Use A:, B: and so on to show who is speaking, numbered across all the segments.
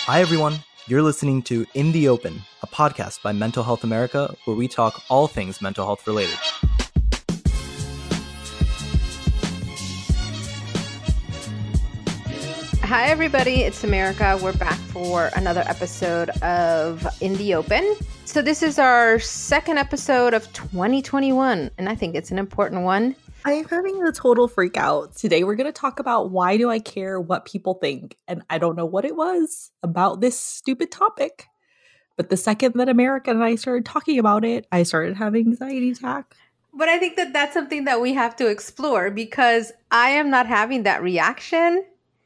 A: Hi, everyone. You're listening to In the Open, a podcast by Mental Health America, where we talk all things mental health related.
B: Hi, everybody. It's America. We're back for another episode of In the Open. So this is our second episode of 2021, and I think it's an important one.
C: I'm having a total freak out. Today we're going to talk about why do I care what people think? And I don't know what it was about this stupid topic. But the second that America and I started talking about it, I started having anxiety attack.
B: But I think that that's something that we have to explore because I am not having that reaction.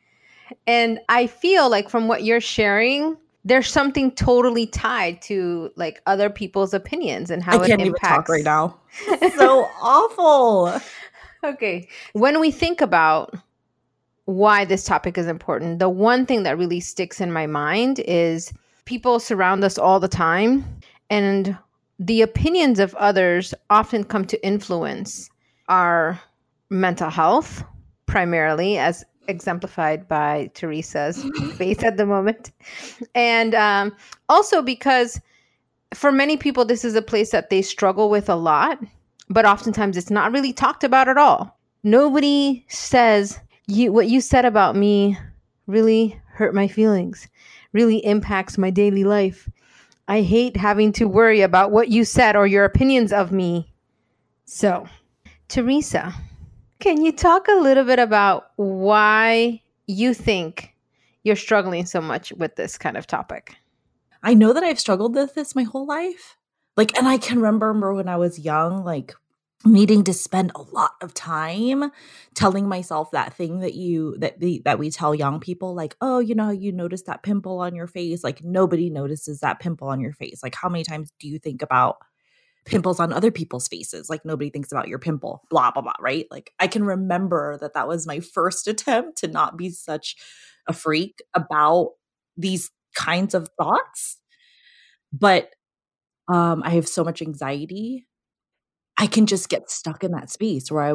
B: And I feel like from what you're sharing, there's something totally tied to like other people's opinions and how it impacts.
C: I can't even talk right now. It's so awful.
B: Okay. When we think about why this topic is important, the one thing that really sticks in my mind is people surround us all the time, and the opinions of others often come to influence our mental health, primarily, as exemplified by Teresa's face at the moment. And also because for many people, this is a place that they struggle with a lot, but oftentimes it's not really talked about at all. Nobody says, what you said about me really hurt my feelings, really impacts my daily life. I hate having to worry about what you said or your opinions of me. So, Teresa, can you talk a little bit about why you think you're struggling so much with this kind of topic?
C: I know that I've struggled with this my whole life. And I can remember when I was young, needing to spend a lot of time telling myself that thing that we tell young people, oh, you notice that pimple on your face. Nobody notices that pimple on your face. How many times do you think about pimples on other people's faces? Nobody thinks about your pimple, blah, blah, blah, right? I can remember that was my first attempt to not be such a freak about these kinds of thoughts. But I have so much anxiety. I can just get stuck in that space where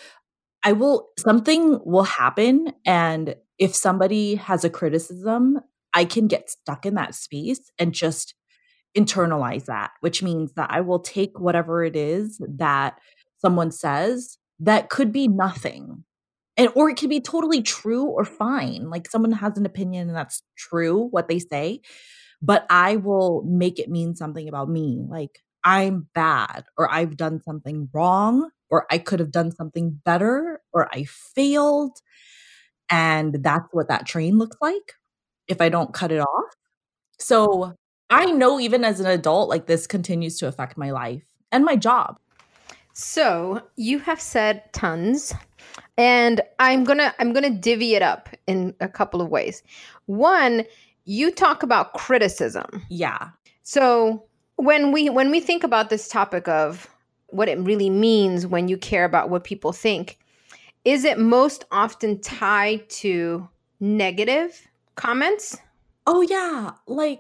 C: something will happen. And if somebody has a criticism, I can get stuck in that space and just internalize that, which means that I will take whatever it is that someone says that could be nothing. Or it could be totally true or fine. Someone has an opinion and that's true, what they say, but I will make it mean something about me. I'm bad, or I've done something wrong, or I could have done something better, or I failed. And that's what that train looks like if I don't cut it off. So I know even as an adult, this continues to affect my life and my job.
B: So you have said tons, and I'm gonna divvy it up in a couple of ways. One, you talk about criticism.
C: Yeah.
B: So when we think about this topic of what it really means when you care about what people think, is it most often tied to negative comments?
C: Oh yeah.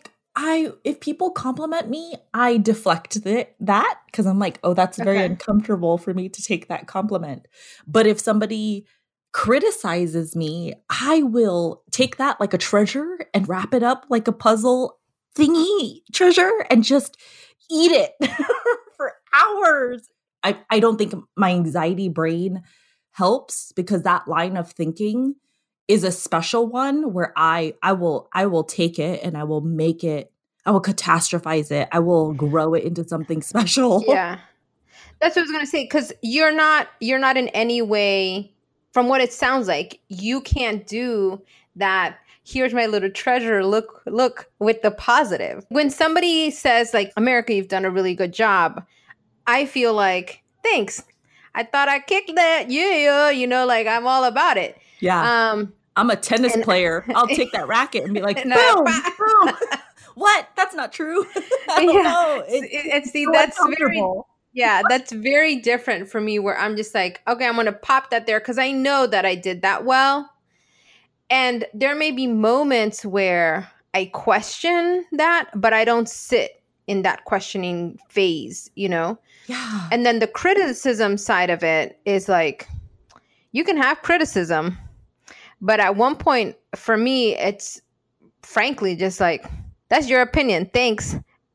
C: If people compliment me, I deflect that because I'm oh, that's very uncomfortable for me to take that compliment. But if somebody criticizes me, I will take that like a treasure and wrap it up like a puzzle thingy treasure and just eat it for hours. I don't think my anxiety brain helps because that line of thinking is a special one where I will take it and I will make it, I will catastrophize it. I will grow it into something special.
B: Yeah. That's what I was going to say, because you're not in any way, from what it sounds like, you can't do that. Here's my little treasure. Look with the positive. When somebody says America, you've done a really good job, I feel thanks. I thought I kicked that. Yeah. I'm all about it.
C: Yeah. I'm a tennis player. I'll take that racket and be boom, boom. What? That's not true. I don't know.
B: It's so that's very, that's very different for me where I'm just okay, I'm going to pop that there because I know that I did that well. And there may be moments where I question that, but I don't sit in that questioning phase, Yeah. And then the criticism side of it is you can have criticism, but at one point for me, it's frankly just like, that's your opinion. Thanks.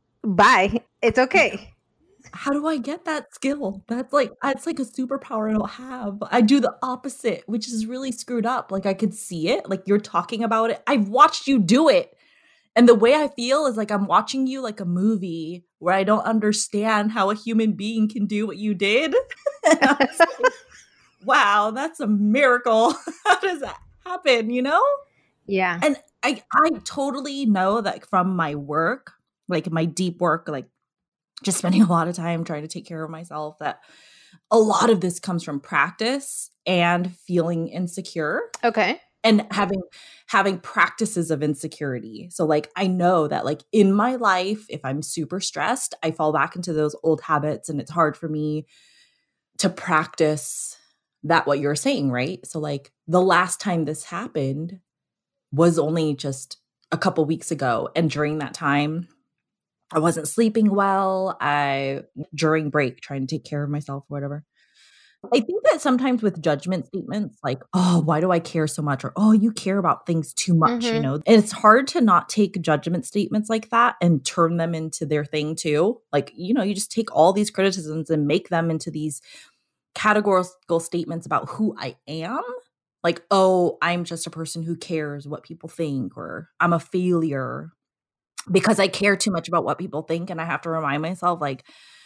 B: Bye. It's okay.
C: How do I get that skill? That's like a superpower I don't have. I do the opposite, which is really screwed up. Like I could see it, like you're talking about it. I've watched you do it. And the way I feel is like I'm watching you like a movie where I don't understand how a human being can do what you did. And I was like, wow, that's a miracle. How does that happen, you know?
B: Yeah.
C: And I totally know that from my work, like my deep work, like just spending a lot of time trying to take care of myself, that a lot of this comes from practice and feeling insecure.
B: Okay.
C: And having practices of insecurity. So like I know that like in my life, if I'm super stressed, I fall back into those old habits and it's hard for me to practice that, what you're saying, right? So like the last time this happened was only just a couple weeks ago. And during that time, I wasn't sleeping well. During break, trying to take care of myself or whatever. I think that sometimes with judgment statements like, oh, why do I care so much? Or, oh, you care about things too much, you know? And it's hard to not take judgment statements like that and turn them into their thing too. Like, you know, you just take all these criticisms and make them into these categorical statements about who I am. Like, oh, I'm just a person who cares what people think, or I'm a failure because I care too much about what people think. And I have to remind myself, like,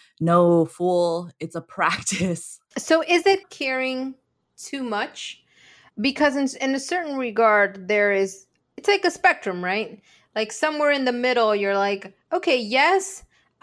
C: no, fool, it's a practice.
B: So is it caring too much? Because in a certain regard, it's like a spectrum, right? Like somewhere in the middle, you're like, okay, yes,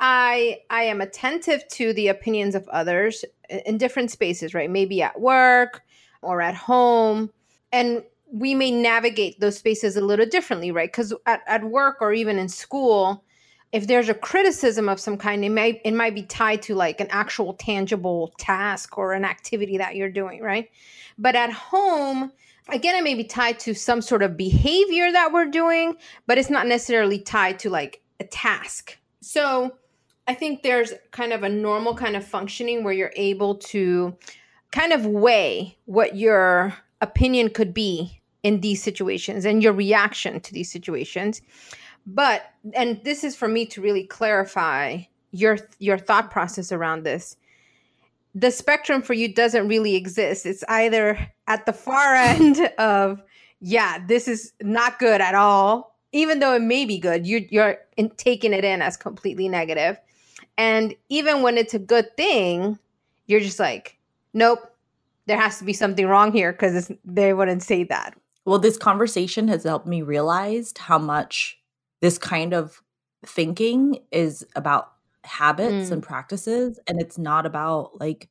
B: I am attentive to the opinions of others in different spaces, right? Maybe at work or at home. And we may navigate those spaces a little differently, right? Because at work or even in school, if there's a criticism of some kind, it might be tied to like an actual tangible task or an activity that you're doing, right? But at home, again, it may be tied to some sort of behavior that we're doing, but it's not necessarily tied to like a task. So I think there's kind of a normal kind of functioning where you're able to kind of weigh what your opinion could be in these situations and your reaction to these situations. But, and this is for me to really clarify your thought process around this. The spectrum for you doesn't really exist. It's either at the far end of, yeah, this is not good at all, even though it may be good, you're taking it in as completely negative. And even when it's a good thing, you're just like, nope, there has to be something wrong here because they wouldn't say that.
C: Well, this conversation has helped me realize how much this kind of thinking is about habits and practices, and it's not about like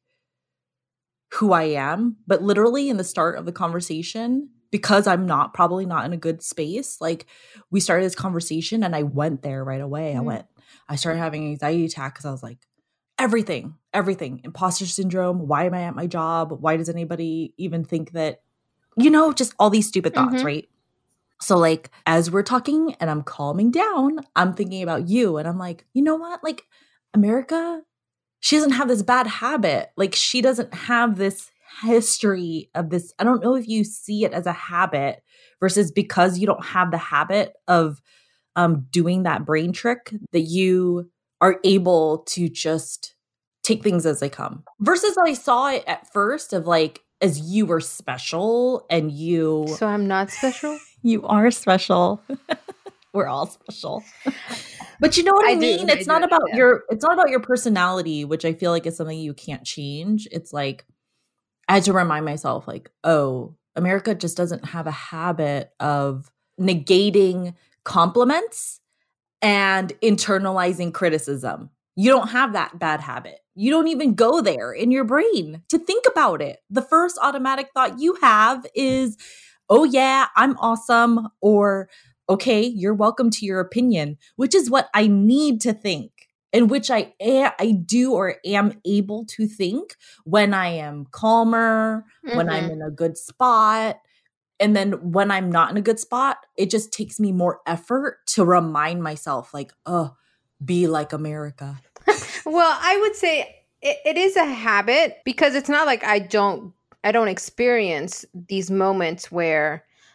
C: who I am. But literally in the start of the conversation, because I'm probably not in a good space, like we started this conversation and I went there right away. I started having an anxiety attack because I was like, everything, imposter syndrome. Why am I at my job? Why does anybody even think that, you know, just all these stupid thoughts, right? So like, as we're talking and I'm calming down, I'm thinking about you and I'm like, you know what? Like America, she doesn't have this bad habit. Like she doesn't have this history of this. I don't know if you see it as a habit versus because you don't have the habit of doing that brain trick that you are able to just take things as they come. Versus I saw it at first of like, as you were special and you...
B: So I'm not special?
C: You are special. We're all special. But you know what I mean? It's not about your personality, which I feel like is something you can't change. It's like, I had to remind myself like, oh, America just doesn't have a habit of negating compliments and internalizing criticism. You don't have that bad habit. You don't even go there in your brain to think about it. The first automatic thought you have is, oh yeah, I'm awesome, or okay, you're welcome to your opinion, which is what I need to think, and which I do or am able to think when I am calmer, when I'm in a good spot. And then when I'm not in a good spot, it just takes me more effort to remind myself like, oh, be like America.
B: Well, I would say it is a habit because it's not like I don't experience these moments where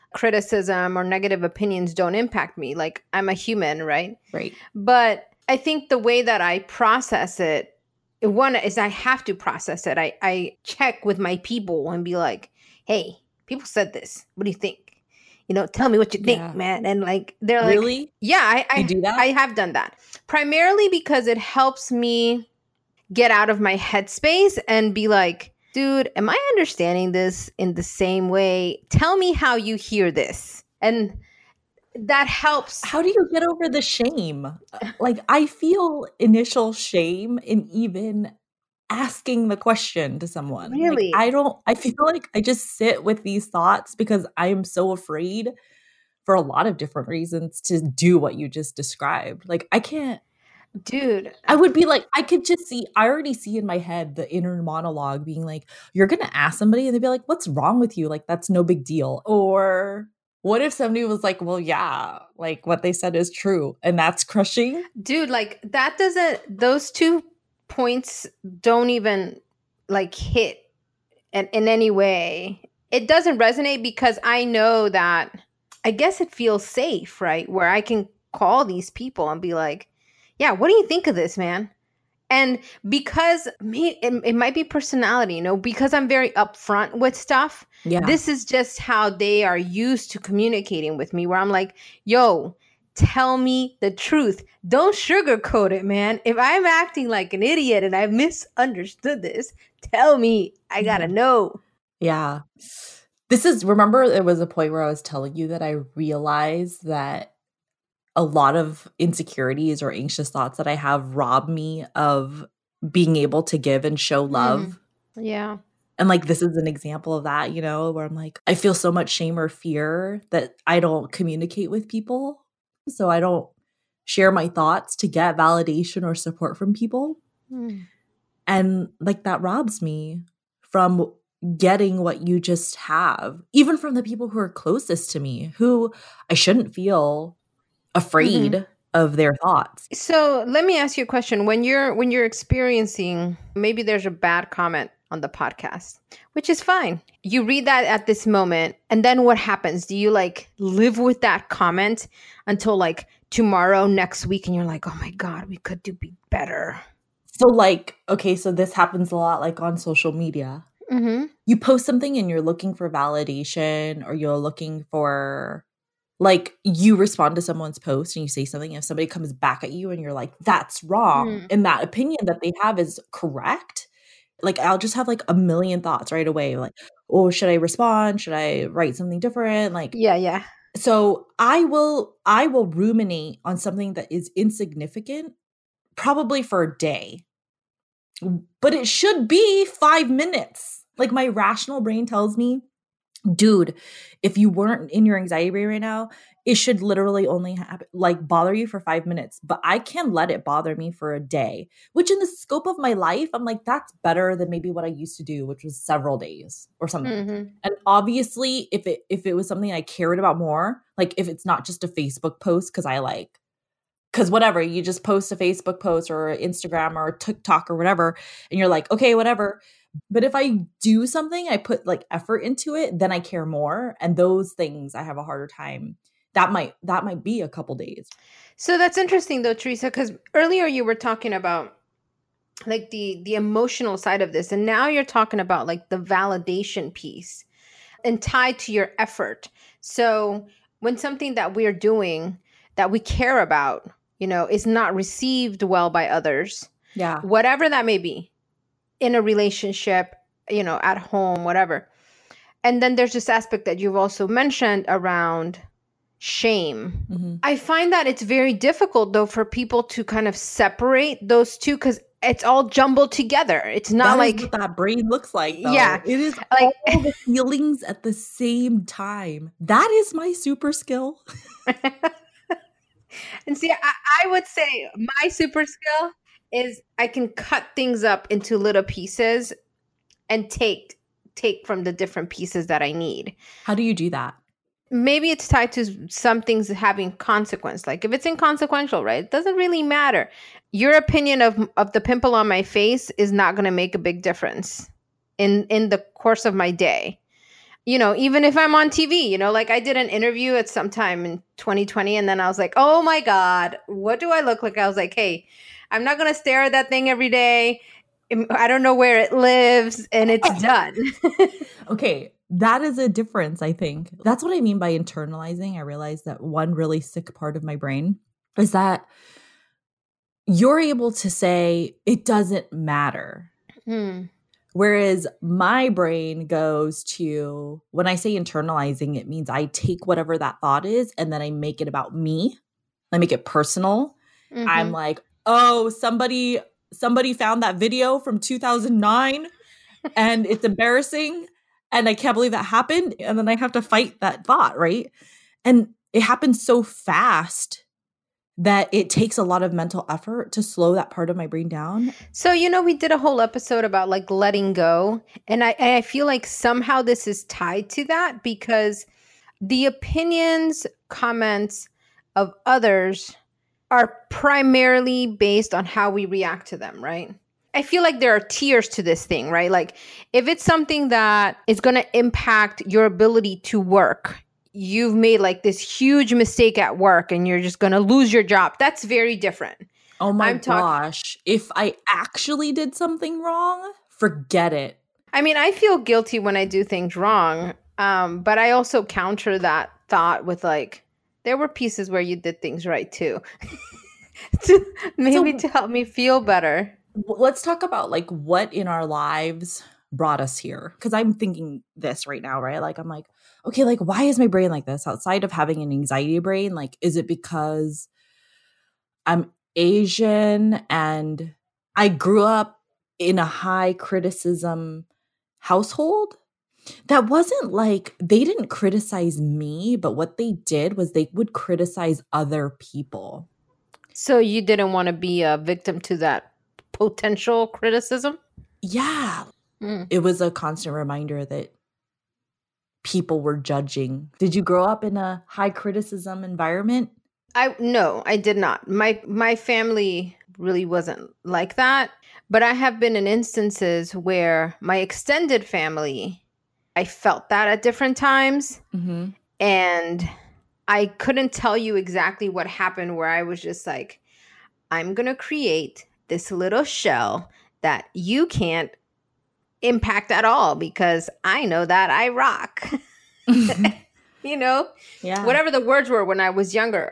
B: criticism or negative opinions don't impact me. Like, I'm a human, right?
C: Right.
B: But I think the way that I process it, one is I have to process it. I check with my people and be like, hey, people said this. What do you think? Tell me what you think, man. And like, they're like,
C: really?
B: Yeah,
C: You do that?
B: I have done that. Primarily because it helps me get out of my headspace and be like, dude, am I understanding this in the same way? Tell me how you hear this. And that helps.
C: How do you get over the shame? Like, I feel initial shame in even asking the question to someone.
B: Really?
C: Like, I feel like I just sit with these thoughts because I am so afraid for a lot of different reasons to do what you just described. Like, I can't.
B: Dude,
C: I would be like, I already see in my head the inner monologue being like, you're going to ask somebody and they'd be like, what's wrong with you? Like, that's no big deal. Or what if somebody was like, well, yeah, like what they said is true. And that's crushing.
B: Dude, like those 2 points don't even like hit in any way. It doesn't resonate because I know that, I guess it feels safe, right? Where I can call these people and be like, yeah, what do you think of this, man? And because it might be personality, because I'm very upfront with stuff.
C: Yeah.
B: This is just how they are used to communicating with me, where I'm like, yo, tell me the truth. Don't sugarcoat it, man. If I'm acting like an idiot and I misunderstood this, tell me. I gotta know.
C: Yeah. Remember there was a point where I was telling you that I realized that a lot of insecurities or anxious thoughts that I have rob me of being able to give and show love.
B: Yeah.
C: And like, this is an example of that, where I'm like, I feel so much shame or fear that I don't communicate with people. So I don't share my thoughts to get validation or support from people. And like, that robs me from getting what you just have, even from the people who are closest to me, who I shouldn't feel afraid of their thoughts.
B: So let me ask you a question. When you're experiencing, maybe there's a bad comment on the podcast, which is fine. You read that at this moment, and then what happens? Do you like live with that comment until like tomorrow, next week, and you're like, oh my God, we could be better?
C: So like, okay, so this happens a lot like on social media. You post something and you're looking for validation, or you're looking for, like, you respond to someone's post and you say something, and if somebody comes back at you and you're like, that's wrong, and that opinion that they have is correct, like, I'll just have like a million thoughts right away. Like, oh, should I respond? Should I write something different? Like,
B: yeah.
C: So I will ruminate on something that is insignificant, probably for a day, but it should be 5 minutes. Like, my rational brain tells me, dude, if you weren't in your anxiety brain right now, it should literally only bother you for 5 minutes. But I can let it bother me for a day, which in the scope of my life, I'm like, that's better than maybe what I used to do, which was several days or something. And obviously, if it was something I cared about more, like if it's not just a Facebook post, because whatever, you just post a Facebook post or Instagram or TikTok or whatever, and you're like, okay, whatever. But if I do something, I put like effort into it, then I care more. And those things I have a harder time. That might be a couple days.
B: So that's interesting though, Teresa, because earlier you were talking about like the emotional side of this. And now you're talking about like the validation piece and tied to your effort. So when something that we're doing that we care about, is not received well by others, whatever that may be, in a relationship, at home, whatever. And then there's this aspect that you've also mentioned around shame. I find that it's very difficult though for people to kind of separate those two, because it's all jumbled together. It's not like
C: what that brain looks like, though.
B: Yeah.
C: It is like all the feelings at the same time. That is my super skill.
B: And see, I would say my super skill is I can cut things up into little pieces and take from the different pieces that I need.
C: How do you do that?
B: Maybe it's tied to some things having consequence. Like if it's inconsequential, right? It doesn't really matter. Your opinion of the pimple on my face is not going to make a big difference in the course of my day. even if I'm on TV, like I did an interview at some time in 2020, and then I was like, oh my God, what do I look like? I was like, hey, I'm not going to stare at that thing every day. I don't know where it lives, and it's done.
C: Okay, that is a difference, I think. That's what I mean by internalizing. I realized that one really sick part of my brain is that you're able to say, it doesn't matter. Whereas my brain goes to, when I say internalizing, it means I take whatever that thought is and then I make it about me. I make it personal. I'm like, oh, somebody found that video from 2009 and it's embarrassing and I can't believe that happened. And then I have to fight that thought, right? And it happens so fast that it takes a lot of mental effort to slow that part of my brain down.
B: So, we did a whole episode about like letting go. And I feel like somehow this is tied to that because the opinions, comments of others are primarily based on how we react to them, right? I feel like there are tiers to this thing, right? Like if it's something that is going to impact your ability to work, you've made like this huge mistake at work and you're just going to lose your job. That's very different.
C: Oh my gosh. If I actually did something wrong, forget it.
B: I mean, I feel guilty when I do things wrong. But I also counter that thought with like, there were pieces where you did things right too. to help me feel better.
C: Let's talk about like what in our lives brought us here. Because I'm thinking this right now, right? Like I'm like, okay, like why is my brain like this? Outside of having an anxiety brain, like is it because I'm Asian and I grew up in a high criticism household? That wasn't like, they didn't criticize me, but what they did was they would criticize other people.
B: So you didn't want to be a victim to that potential criticism?
C: Yeah. It was a constant reminder that people were judging. Did you grow up in a high criticism environment?
B: No, I did not. My family really wasn't like that, but I have been in instances where my extended family, I felt that at different times. And I couldn't tell you exactly what happened where I was just like, I'm going to create this little shell that you can't impact at all because I know that I rock.
C: Yeah.
B: Whatever the words were when I was younger.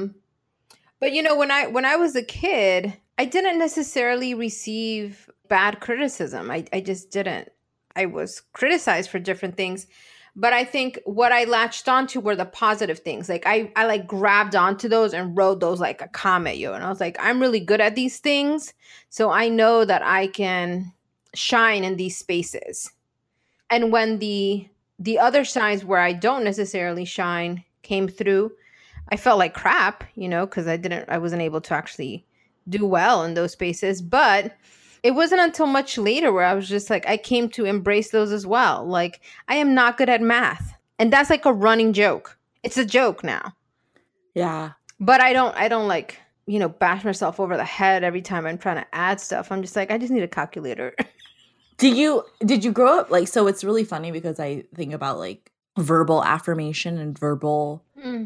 B: But when I was a kid, I didn't necessarily receive bad criticism. I just didn't. I was criticized for different things. But I think what I latched onto were the positive things. Like I like grabbed onto those and rode those like a comet, and I was like, I'm really good at these things. So I know that I can shine in these spaces. And when the other sides where I don't necessarily shine came through, I felt like crap, because I wasn't able to actually do well in those spaces. But it wasn't until much later where I was just like, I came to embrace those as well. Like, I am not good at math. And that's like a running joke. It's a joke now.
C: Yeah.
B: But I don't like, bash myself over the head every time I'm trying to add stuff. I'm just like, I just need a calculator.
C: Did you grow up like, so it's really funny because I think about like verbal affirmation and verbal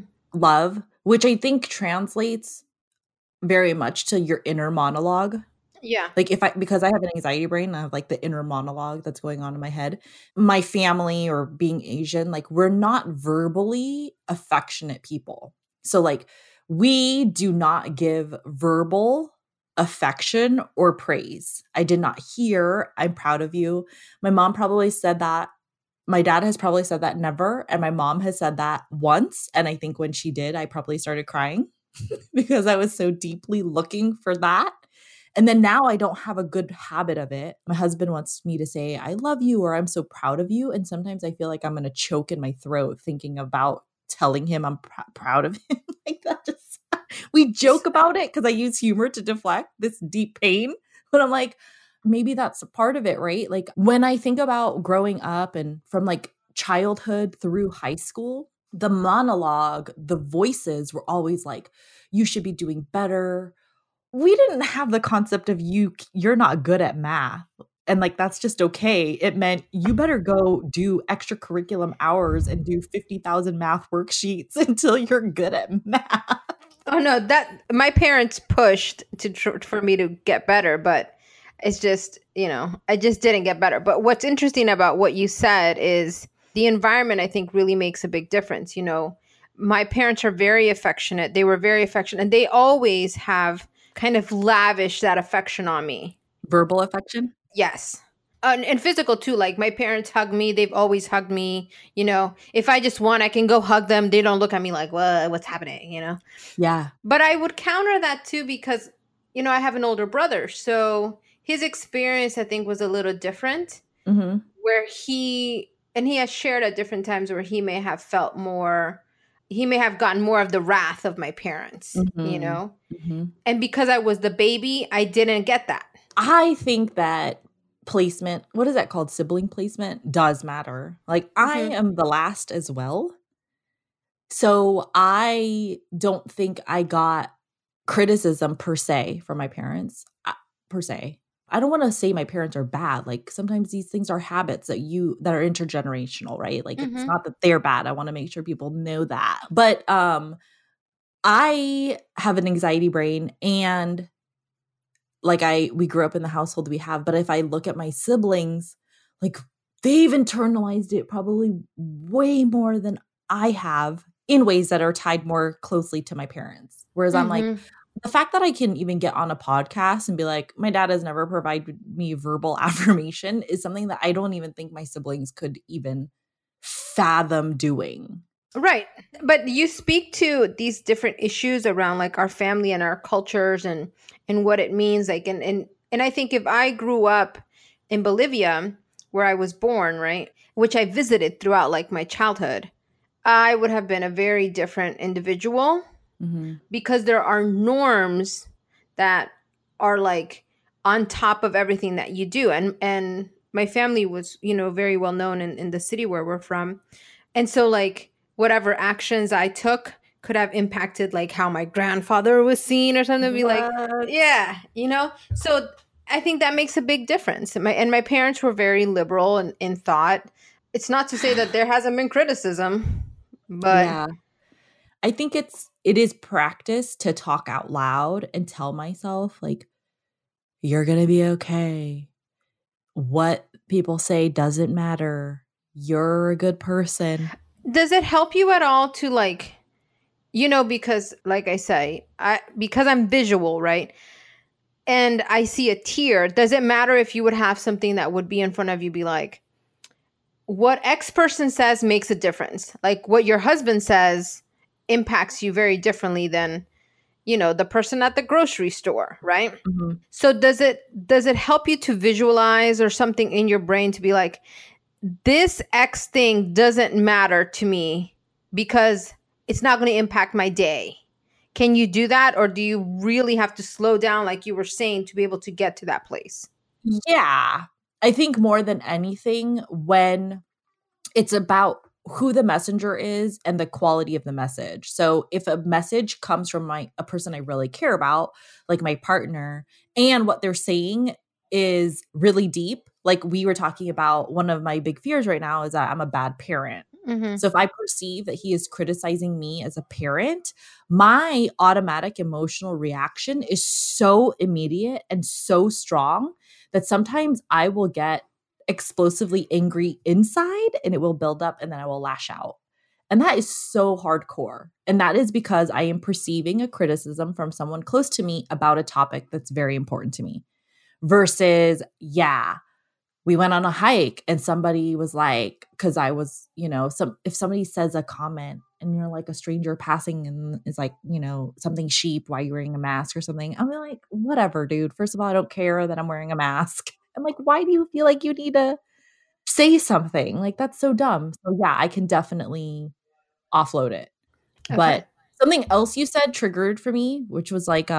C: love, which I think translates very much to your inner monologue.
B: Yeah.
C: Like because I have an anxiety brain, I have like the inner monologue that's going on in my head. My family or being Asian, like we're not verbally affectionate people. So like we do not give verbal affection or praise. I did not hear, I'm proud of you. My mom probably said that. My dad has probably said that never. And my mom has said that once. And I think when she did, I probably started crying because I was so deeply looking for that. And then now I don't have a good habit of it. My husband wants me to say, I love you, or I'm so proud of you. And sometimes I feel like I'm going to choke in my throat thinking about telling him I'm proud of him. Like that just, we joke about it because I use humor to deflect this deep pain. But I'm like, maybe that's a part of it, right? Like when I think about growing up and from like childhood through high school, the monologue, the voices were always like, you should be doing better. We didn't have the concept of you're not good at math. and like that's just okay. It meant you better go do extracurriculum hours and do 50,000 math worksheets until you're good at math.
B: Oh no, that my parents pushed for me to get better, but it's just, I just didn't get better. But what's interesting about what you said is the environment, I think, really makes a big difference. My parents are very affectionate. They were very affectionate, and they always have kind of lavished that affection on me.
C: Verbal affection?
B: Yes. And physical too. Like my parents hug me. They've always hugged me. If I just want, I can go hug them. They don't look at me like, what's happening?
C: Yeah.
B: But I would counter that too because, I have an older brother. So his experience, I think, was a little different.
C: Mm-hmm.
B: Where he has shared at different times where he may have felt more, he may have gotten more of the wrath of my parents,
C: Mm-hmm.
B: And because I was the baby, I didn't get that.
C: I think that placement, what is that called? Sibling placement does matter. Like I am the last as well. So I don't think I got criticism per se from my parents, per se. I don't want to say my parents are bad. Like sometimes these things are habits that are intergenerational, right? Like it's not that they're bad. I want to make sure people know that. But I have an anxiety brain, and like we grew up in the household we have, but if I look at my siblings, like they've internalized it probably way more than I have in ways that are tied more closely to my parents. Whereas I'm like, the fact that I can even get on a podcast and be like, my dad has never provided me verbal affirmation is something that I don't even think my siblings could even fathom doing.
B: Right. But you speak to these different issues around like our family and our cultures and what it means. Like, and I think if I grew up in Bolivia, where I was born, right, which I visited throughout like my childhood, I would have been a very different individual because there are norms that are like on top of everything that you do. And my family was, very well known in the city where we're from. And so like whatever actions I took could have impacted like how my grandfather was seen or something. Be like, yeah, So I think that makes a big difference. My parents were very liberal in thought. It's not to say that there hasn't been criticism, but
C: yeah. I think it is practice to talk out loud and tell myself like, you're going to be okay. What people say doesn't matter. You're a good person.
B: Does it help you at all to like, because like I say, because I'm visual, right? And I see a tear. Does it matter if you would have something that would be in front of you, be like, what X person says makes a difference. Like what your husband says impacts you very differently than, the person at the grocery store, right? Mm-hmm. So does it help you to visualize or something in your brain to be like, this X thing doesn't matter to me because it's not going to impact my day? Can you do that? Or do you really have to slow down, like you were saying, to be able to get to that place?
C: Yeah. I think more than anything, when it's about who the messenger is and the quality of the message. So if a message comes from a person I really care about, like my partner, and what they're saying is really deep, like we were talking about, one of my big fears right now is that I'm a bad parent. Mm-hmm. So if I perceive that he is criticizing me as a parent, my automatic emotional reaction is so immediate and so strong that sometimes I will get explosively angry inside and it will build up and then I will lash out. And that is so hardcore. And that is because I am perceiving a criticism from someone close to me about a topic that's very important to me. Versus, we went on a hike and somebody was like, because I was, if somebody says a comment and you're like a stranger passing and is like, something sheep, why you're wearing a mask or something, I'm like, whatever, dude. First of all, I don't care that I'm wearing a mask. I'm like, why do you feel like you need to say something? Like, that's so dumb. So yeah, I can definitely offload it. Okay. But something else you said triggered for me, which was like,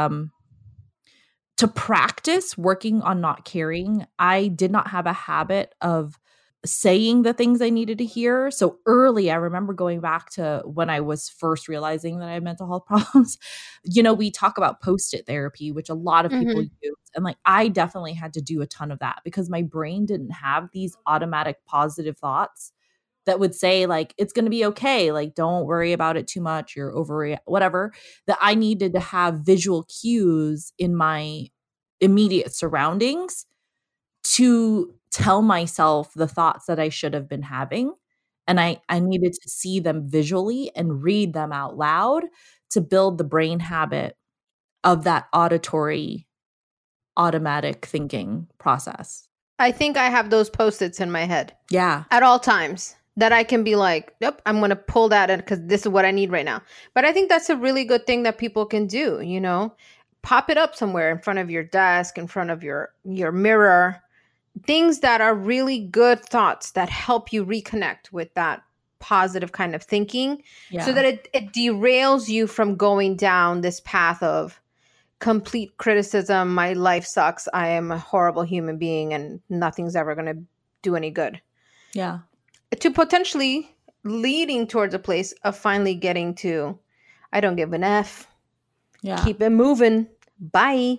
C: to practice working on not caring. I did not have a habit of saying the things I needed to hear. So early, I remember going back to when I was first realizing that I had mental health problems. We talk about post-it therapy, which a lot of people use. And like, I definitely had to do a ton of that because my brain didn't have these automatic positive thoughts that would say like, it's going to be okay. Like, don't worry about it too much. You're over whatever. That I needed to have visual cues in my immediate surroundings to tell myself the thoughts that I should have been having. And I needed to see them visually and read them out loud to build the brain habit of that auditory, automatic thinking process.
B: I think I have those Post-its in my head.
C: Yeah.
B: At all times that I can be like, yep, I'm going to pull that in because this is what I need right now. But I think that's a really good thing that people can do, pop it up somewhere in front of your desk, in front of your mirror. Things that are really good thoughts that help you reconnect with that positive kind of thinking so that it derails you from going down this path of complete criticism. My life sucks. I am a horrible human being and nothing's ever going to do any good.
C: Yeah.
B: To potentially leading towards a place of finally getting to, I don't give an F.
C: Yeah.
B: Keep it moving. Bye.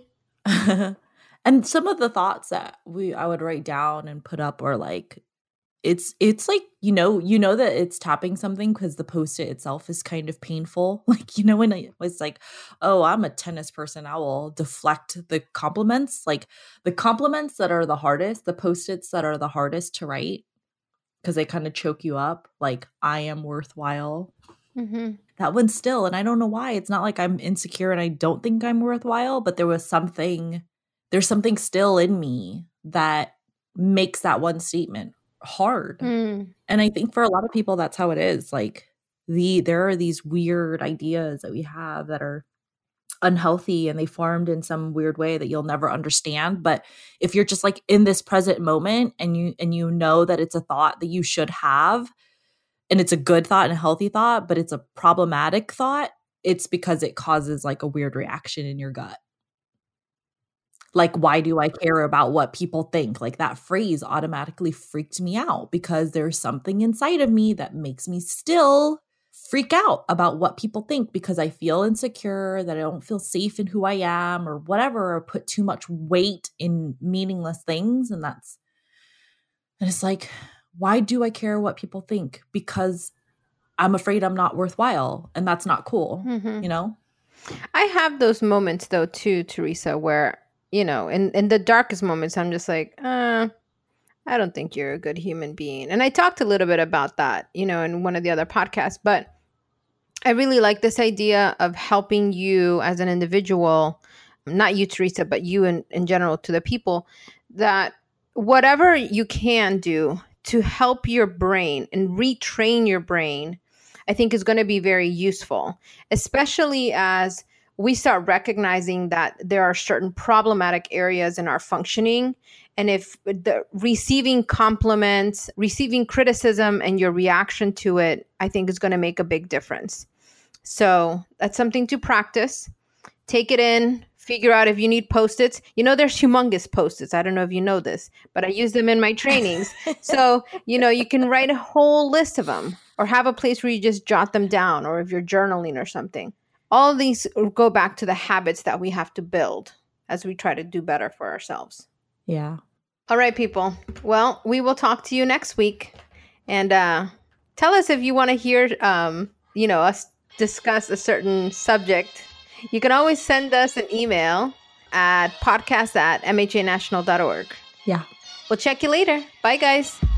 C: And some of the thoughts that I would write down and put up are like, it's like, that it's tapping something because the Post-it itself is kind of painful. Like, when I was like, oh, I'm a tennis person, I will deflect the compliments. Like the compliments that are the hardest, the Post-its that are the hardest to write because they kind of choke you up. Like, I am worthwhile.
B: Mm-hmm.
C: That one still, and I don't know why. It's not like I'm insecure and I don't think I'm worthwhile, but there's something still in me that makes that one statement hard. And I think for a lot of people, that's how it is. Like there are these weird ideas that we have that are unhealthy and they formed in some weird way that you'll never understand. But if you're just like in this present moment and you know that it's a thought that you should have, and it's a good thought and a healthy thought, but it's a problematic thought, it's because it causes like a weird reaction in your gut. Like, why do I care about what people think? Like that phrase automatically freaked me out because there's something inside of me that makes me still freak out about what people think because I feel insecure, that I don't feel safe in who I am or whatever, or put too much weight in meaningless things. And it's like, why do I care what people think? Because I'm afraid I'm not worthwhile and that's not cool, I
B: have those moments though too, Teresa, where in the darkest moments, I'm just like, I don't think you're a good human being. And I talked a little bit about that, in one of the other podcasts. But I really like this idea of helping you as an individual, not you, Teresa, but you in general, to the people, that whatever you can do to help your brain and retrain your brain, I think is going to be very useful, especially as we start recognizing that there are certain problematic areas in our functioning. And if the receiving compliments, receiving criticism and your reaction to it, I think is going to make a big difference. So that's something to practice. Take it in, figure out if you need Post-its. There's humongous Post-its. I don't know if you know this, but I use them in my trainings. So, you can write a whole list of them or have a place where you just jot them down, or if you're journaling or something. All of these go back to the habits that we have to build as we try to do better for ourselves.
C: Yeah.
B: All right, people. Well, we will talk to you next week. And tell us if you want to hear, us discuss a certain subject. You can always send us an email at podcast@mhanational.org.
C: Yeah.
B: We'll check you later. Bye, guys.